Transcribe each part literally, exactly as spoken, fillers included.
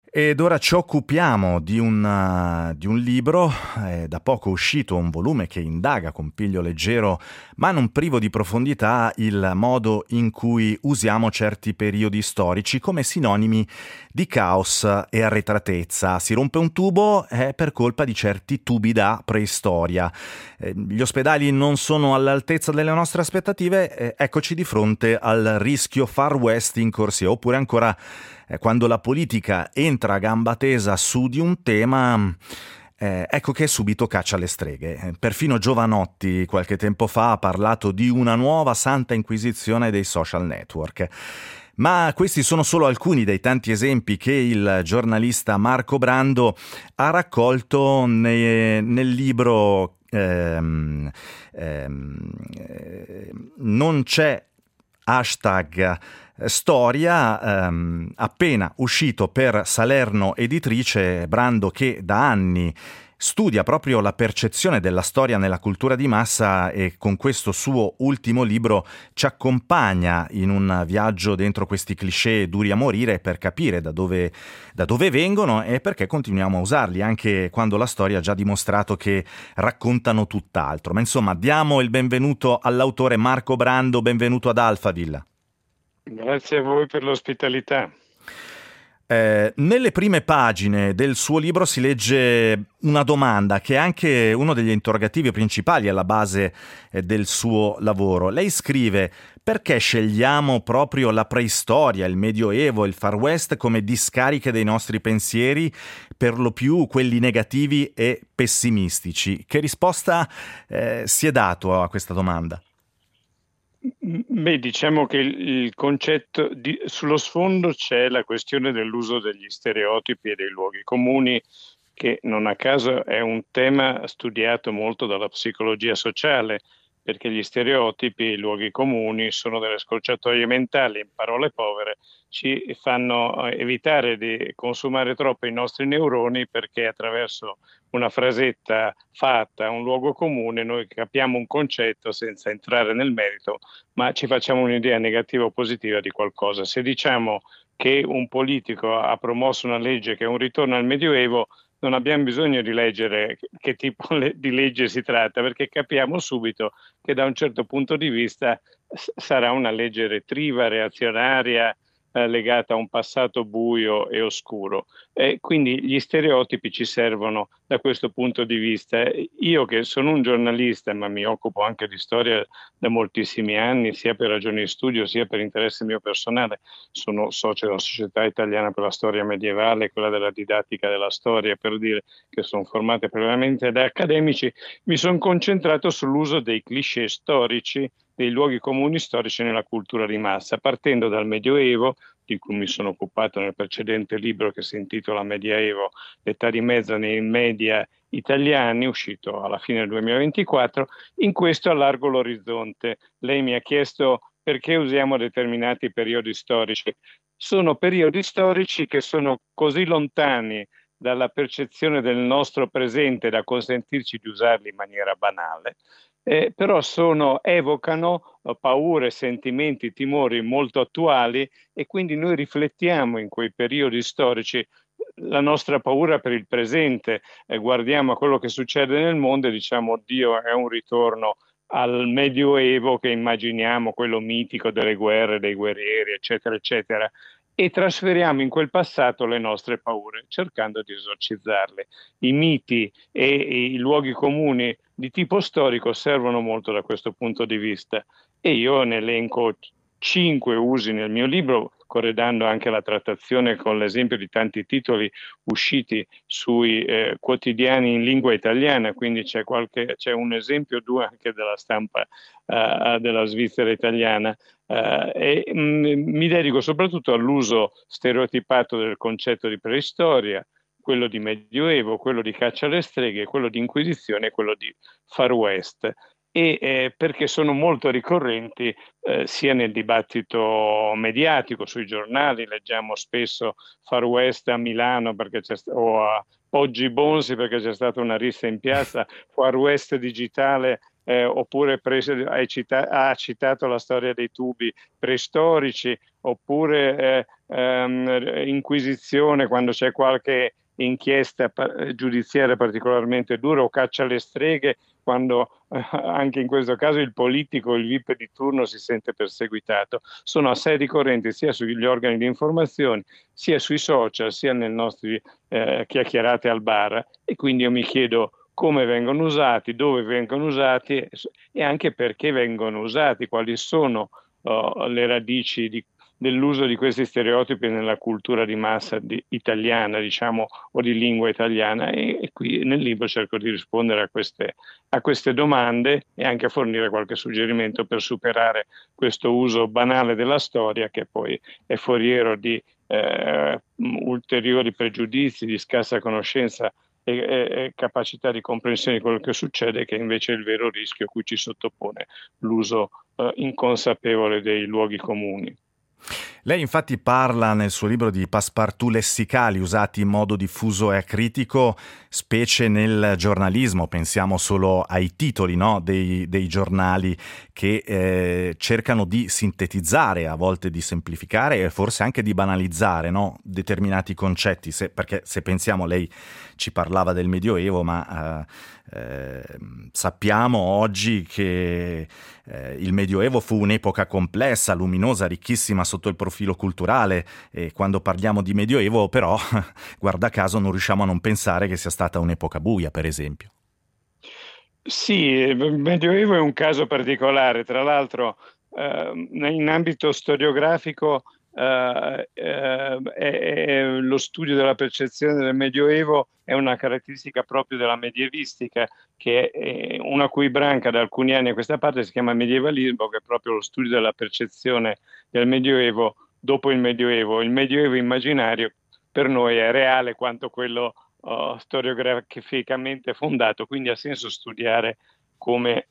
Ed ora ci occupiamo di un, uh, di un libro, eh, da poco uscito, un volume che indaga con piglio leggero, ma non privo di profondità, il modo in cui usiamo certi periodi storici come sinonimi di caos e arretratezza. Si rompe un tubo è per colpa di certi tubi da preistoria. Eh, gli ospedali non sono all'altezza delle nostre aspettative, eh, eccoci di fronte al rischio Far West in corsia, oppure ancora quando la politica entra a gamba tesa su di un tema, eh, ecco che subito caccia le streghe. Perfino Giovanotti qualche tempo fa ha parlato di una nuova santa inquisizione dei social network. Ma questi sono solo alcuni dei tanti esempi che il giornalista Marco Brando ha raccolto ne, nel libro ehm, ehm, eh, Non c'è hashtag storia, ehm, appena uscito per Salerno Editrice. Brando, che da anni studia proprio la percezione della storia nella cultura di massa, e con questo suo ultimo libro ci accompagna in un viaggio dentro questi cliché duri a morire per capire da dove, da dove vengono e perché continuiamo a usarli anche quando la storia ha già dimostrato che raccontano tutt'altro. Ma insomma, diamo il benvenuto all'autore Marco Brando. Benvenuto ad Alphaville. Grazie a voi per l'ospitalità. Eh, nelle prime pagine del suo libro si legge una domanda che è anche uno degli interrogativi principali alla base eh, del suo lavoro. Lei scrive: perché scegliamo proprio la preistoria, il Medioevo, il Far West come discariche dei nostri pensieri, per lo più quelli negativi e pessimistici? Che risposta eh, si è dato a questa domanda? Beh, diciamo che il, il concetto di, sullo sfondo c'è la questione dell'uso degli stereotipi e dei luoghi comuni, che non a caso è un tema studiato molto dalla psicologia sociale, perché gli stereotipi e i luoghi comuni sono delle scorciatoie mentali, in parole povere, ci fanno evitare di consumare troppo i nostri neuroni, perché attraverso una frasetta fatta, un luogo comune, noi capiamo un concetto senza entrare nel merito, ma ci facciamo un'idea negativa o positiva di qualcosa. Se diciamo che un politico ha promosso una legge che è un ritorno al Medioevo, non abbiamo bisogno di leggere che tipo di legge si tratta, perché capiamo subito che da un certo punto di vista sarà una legge retriva, reazionaria, eh, legata a un passato buio e oscuro. E quindi gli stereotipi ci servono da questo punto di vista. Io, che sono un giornalista, ma mi occupo anche di storia da moltissimi anni, sia per ragioni di studio sia per interesse mio personale, sono socio della Società Italiana per la Storia Medievale, quella della didattica della storia, per dire che sono formate prevalentemente da accademici. Mi sono concentrato sull'uso dei cliché storici, dei luoghi comuni storici nella cultura di massa, partendo dal Medioevo, di cui mi sono occupato nel precedente libro che si intitola Medioevo, l'età di mezzo nei media italiani, uscito alla fine del duemilaventiquattro. In questo allargo l'orizzonte. Lei mi ha chiesto perché usiamo determinati periodi storici. Sono periodi storici che sono così lontani dalla percezione del nostro presente da consentirci di usarli in maniera banale, eh, però sono, evocano eh, paure, sentimenti, timori molto attuali, e quindi noi riflettiamo in quei periodi storici la nostra paura per il presente, eh, guardiamo a quello che succede nel mondo e diciamo: Dio, è un ritorno al Medioevo che immaginiamo, quello mitico delle guerre, dei guerrieri, eccetera, eccetera, e trasferiamo in quel passato le nostre paure, cercando di esorcizzarle. I miti e i luoghi comuni di tipo storico servono molto da questo punto di vista, e io ne elenco cinque usi nel mio libro, corredando anche la trattazione con l'esempio di tanti titoli usciti sui eh, quotidiani in lingua italiana, quindi c'è, qualche, c'è un esempio o due anche della stampa uh, della Svizzera italiana. Uh, e mh, mi dedico soprattutto all'uso stereotipato del concetto di preistoria, quello di Medioevo, quello di caccia alle streghe, quello di Inquisizione e quello di Far West, e eh, perché sono molto ricorrenti eh, sia nel dibattito mediatico, sui giornali, leggiamo spesso Far West a Milano perché c'è, o a Poggi Bonsi perché c'è stata una rissa in piazza, Far West digitale eh, oppure prese, hai cita- ha citato la storia dei tubi preistorici, oppure eh, ehm, inquisizione quando c'è qualche inchiesta giudiziaria particolarmente dura, o caccia alle streghe quando eh, anche in questo caso il politico, il V I P di turno si sente perseguitato. Sono assai ricorrenti sia sugli organi di informazione, sia sui social, sia nelle nostre eh, chiacchierate al bar, e quindi io mi chiedo come vengono usati, dove vengono usati e anche perché vengono usati, quali sono oh, le radici di dell'uso di questi stereotipi nella cultura di massa di, italiana, diciamo, o di lingua italiana, e, e qui nel libro cerco di rispondere a queste, a queste domande e anche a fornire qualche suggerimento per superare questo uso banale della storia, che poi è foriero di eh, ulteriori pregiudizi, di scarsa conoscenza e, e, e capacità di comprensione di quello che succede, che invece è il vero rischio a cui ci sottopone l'uso eh, inconsapevole dei luoghi comuni. Lei infatti parla nel suo libro di passepartout lessicali usati in modo diffuso e acritico, specie nel giornalismo. Pensiamo solo ai titoli, no? dei, dei giornali che eh, cercano di sintetizzare, a volte di semplificare e forse anche di banalizzare, no? determinati concetti. Se, perché se pensiamo, lei ci parlava del Medioevo, ma eh, eh, sappiamo oggi che eh, il Medioevo fu un'epoca complessa, luminosa, ricchissima sotto il profilo culturale, e quando parliamo di Medioevo però, guarda caso, non riusciamo a non pensare che sia stata un'epoca buia, per esempio. Sì, il Medioevo è un caso particolare, tra l'altro eh, in ambito storiografico eh, eh, è, è lo studio della percezione del Medioevo è una caratteristica proprio della medievistica, che è una cui branca da alcuni anni a questa parte si chiama medievalismo, che è proprio lo studio della percezione del Medioevo dopo il Medioevo. Il Medioevo immaginario per noi è reale quanto quello uh, storiograficamente fondato, quindi ha senso studiare come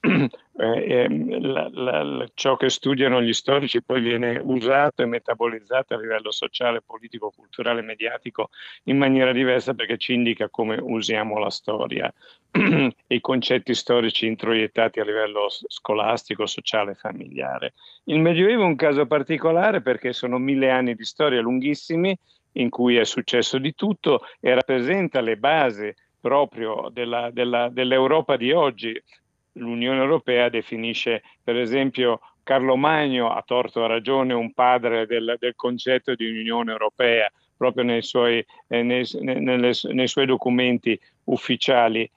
eh, la, la, la, ciò che studiano gli storici poi viene usato e metabolizzato a livello sociale, politico, culturale, mediatico in maniera diversa, perché ci indica come usiamo la storia e i concetti storici introiettati a livello scolastico, sociale, familiare. Il Medioevo è un caso particolare perché sono mille anni di storia lunghissimi in cui è successo di tutto e rappresenta le basi proprio della, della, dell'Europa di oggi. L'Unione Europea definisce, per esempio, Carlo Magno, a torto o a ragione, un padre del, del concetto di Unione Europea, proprio nei suoi, eh, nei, nelle, nei suoi documenti ufficiali.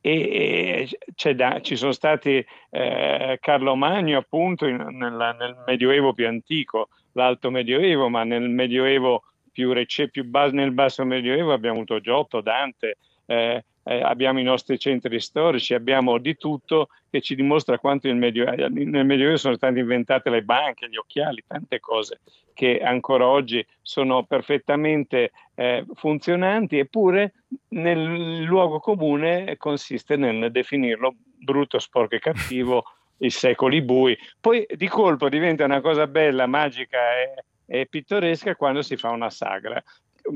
E, e da, ci sono stati eh, Carlo Magno appunto in, nella, nel Medioevo più antico, l'Alto Medioevo, ma nel Medioevo più, rece, più bas, nel Basso Medioevo abbiamo avuto Giotto, Dante, eh, eh, abbiamo i nostri centri storici, abbiamo di tutto, che ci dimostra quanto il Medio, nel Medioevo sono state inventate le banche, gli occhiali, tante cose che ancora oggi sono perfettamente eh, funzionanti, eppure nel luogo comune consiste nel definirlo brutto, sporco e cattivo, i secoli bui. Poi di colpo diventa una cosa bella, magica e, e pittoresca quando si fa una sagra.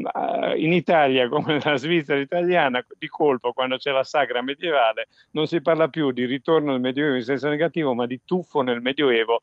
In Italia, come nella Svizzera italiana, di colpo, quando c'è la sagra medievale, non si parla più di ritorno al Medioevo in senso negativo, ma di tuffo nel Medioevo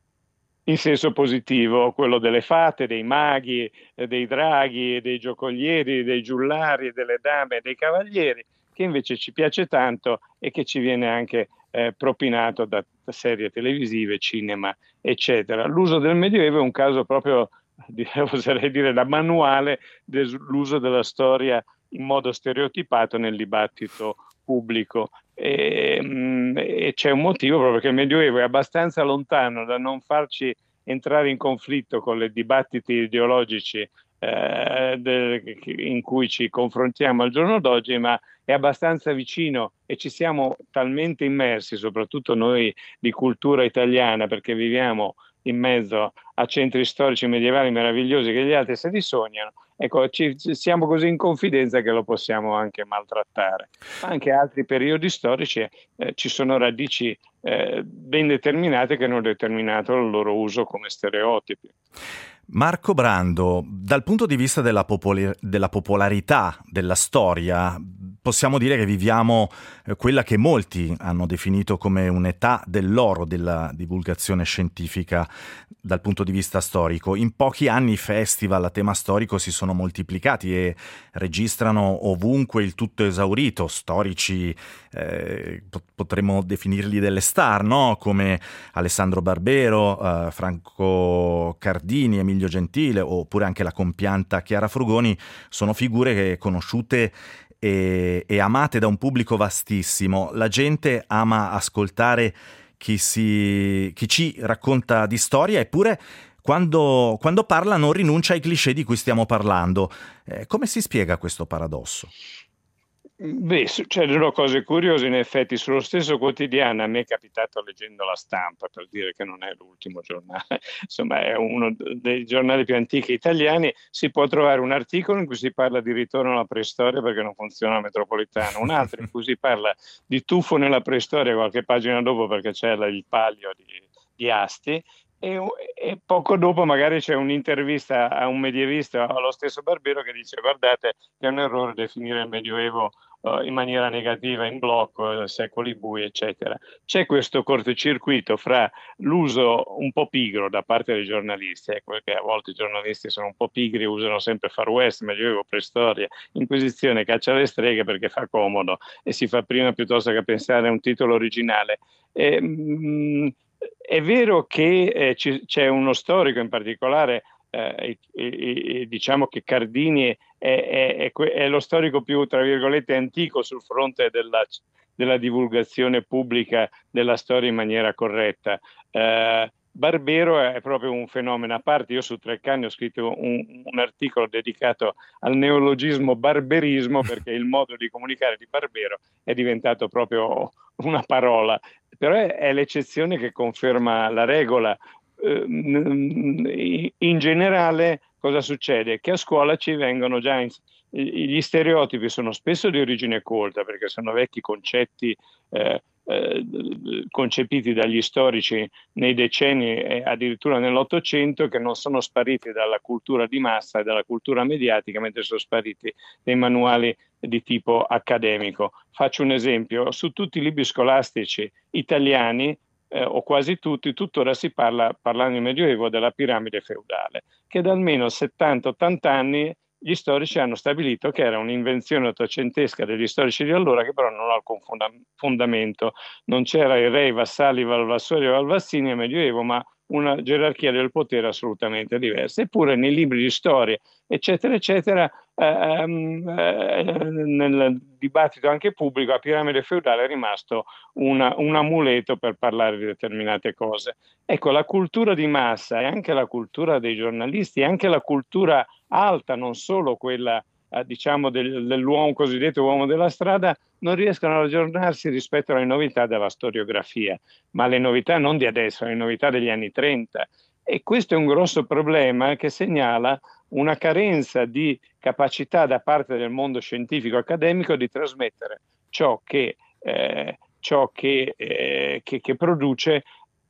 in senso positivo, quello delle fate, dei maghi, dei draghi, dei giocolieri, dei giullari, delle dame e dei cavalieri, che invece ci piace tanto e che ci viene anche eh, propinato da, da serie televisive, cinema, eccetera. L'uso del Medioevo è un caso proprio, oserei dire, da manuale dell'uso della storia in modo stereotipato nel dibattito pubblico. E, e c'è un motivo proprio, perché il Medioevo è abbastanza lontano da non farci entrare in conflitto con i dibattiti ideologici eh, de, in cui ci confrontiamo al giorno d'oggi, ma è abbastanza vicino e ci siamo talmente immersi, soprattutto noi di cultura italiana, perché viviamo in mezzo a centri storici medievali meravigliosi che gli altri se li sognano. Ecco, ci, siamo così in confidenza che lo possiamo anche maltrattare. Ma anche altri periodi storici eh, ci sono radici eh, ben determinate che hanno determinato il loro uso come stereotipi. Marco Brando, dal punto di vista della, popol- della popolarità della storia, possiamo dire che viviamo eh, quella che molti hanno definito come un'età dell'oro della divulgazione scientifica dal punto di vista storico. In pochi anni i festival a tema storico si sono moltiplicati e registrano ovunque il tutto esaurito, storici eh, potremmo definirli delle star, no? Come Alessandro Barbero, eh, Franco Cardini, Emilio Gentile, oppure anche la compianta Chiara Frugoni, sono figure che conosciute e, e amate da un pubblico vastissimo. La gente ama ascoltare chi, si, chi ci racconta di storia, eppure quando, quando parla non rinuncia ai cliché di cui stiamo parlando. Eh, come si spiega questo paradosso? Beh, succedono cose curiose in effetti. Sullo stesso quotidiano, a me è capitato leggendo La Stampa, per dire che non è l'ultimo giornale, insomma è uno dei giornali più antichi italiani, si può trovare un articolo in cui si parla di ritorno alla preistoria perché non funziona la metropolitana, un altro in cui si parla di tuffo nella preistoria qualche pagina dopo perché c'è il palio di, di Asti. E, e poco dopo magari c'è un'intervista a un medievista o allo stesso Barbero che dice: guardate che è un errore definire il Medioevo uh, in maniera negativa, in blocco, secoli bui, eccetera. C'è questo cortocircuito fra l'uso un po' pigro da parte dei giornalisti, ecco perché a volte i giornalisti sono un po' pigri, usano sempre Far West, Medioevo, preistoria, Inquisizione, caccia alle streghe perché fa comodo e si fa prima piuttosto che pensare a un titolo originale. E, mh, È vero che eh, c- c'è uno storico in particolare, eh, e, e, e diciamo che Cardini è, è, è, è lo storico più, tra virgolette, antico sul fronte della, della divulgazione pubblica della storia in maniera corretta. Eh, Barbero è proprio un fenomeno a parte. Io su Treccani ho scritto un, un articolo dedicato al neologismo barberismo perché il modo di comunicare di Barbero è diventato proprio una parola. Però è, è l'eccezione che conferma la regola. Eh, in generale cosa succede? Che a scuola ci vengono già in, gli stereotipi sono spesso di origine colta perché sono vecchi concetti eh, eh, concepiti dagli storici nei decenni e addirittura nell'Ottocento, che non sono spariti dalla cultura di massa e dalla cultura mediatica, mentre sono spariti dai manuali di tipo accademico. Faccio un esempio: su tutti i libri scolastici italiani, eh, o quasi tutti, tuttora si parla, parlando in Medioevo, della piramide feudale, che da almeno settanta ottanta anni gli storici hanno stabilito che era un'invenzione ottocentesca degli storici di allora, che però non ha alcun fonda- fondamento. Non c'era il re, i vassalli, i valvassori o valvassini nel Medioevo, ma una gerarchia del potere assolutamente diversa. Eppure nei libri di storia, eccetera, eccetera, ehm, eh, nel dibattito anche pubblico, la piramide feudale è rimasto una, un amuleto per parlare di determinate cose. Ecco, la cultura di massa e anche la cultura dei giornalisti, e anche la cultura alta, non solo quella eh, diciamo del, dell'uomo cosiddetto uomo della strada, non riescono ad aggiornarsi rispetto alle novità della storiografia, ma le novità non di adesso, le novità degli anni trenta. E questo è un grosso problema che segnala una carenza di capacità da parte del mondo scientifico accademico di trasmettere ciò che, eh, ciò che, eh, che, che produce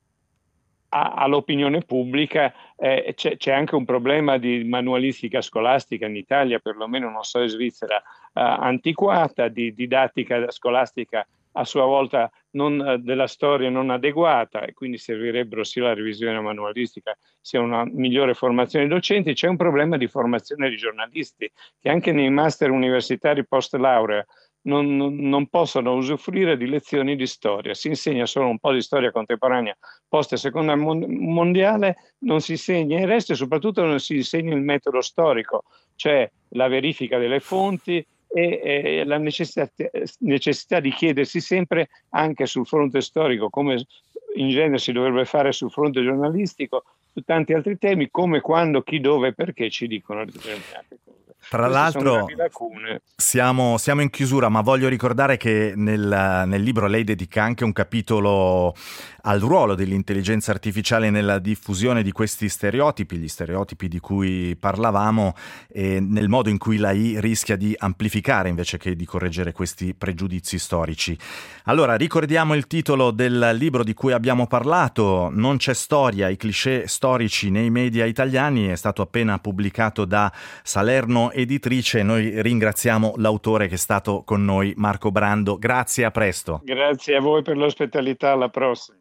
a, all'opinione pubblica. Eh, c'è, c'è anche un problema di manualistica scolastica in Italia, perlomeno non so in Svizzera, eh, antiquata, di didattica scolastica a sua volta non, della storia non adeguata, e quindi servirebbero sia la revisione manualistica sia una migliore formazione dei docenti. C'è un problema di formazione di giornalisti che anche nei master universitari post laurea non, non, non possono usufruire di lezioni di storia. Si insegna solo un po' di storia contemporanea post seconda mondiale, non si insegna il resto e soprattutto non si insegna il metodo storico, cioè la verifica delle fonti e, e la necessità, necessità di chiedersi sempre, anche sul fronte storico, come in genere si dovrebbe fare sul fronte giornalistico, su tanti altri temi, come, quando, chi, dove e perché ci dicono determinate cose. Tra l'altro siamo, siamo in chiusura, ma voglio ricordare che nel, nel libro lei dedica anche un capitolo al ruolo dell'intelligenza artificiale nella diffusione di questi stereotipi, gli stereotipi di cui parlavamo, e nel modo in cui l'A I rischia di amplificare invece che di correggere questi pregiudizi storici. Allora, ricordiamo il titolo del libro di cui abbiamo parlato: Non c'è storia, i cliché storici nei media italiani. È stato appena pubblicato da Salerno Torino Editrice. Noi ringraziamo l'autore che è stato con noi, Marco Brando. Grazie, a presto. Grazie a voi per l'ospitalità, alla prossima.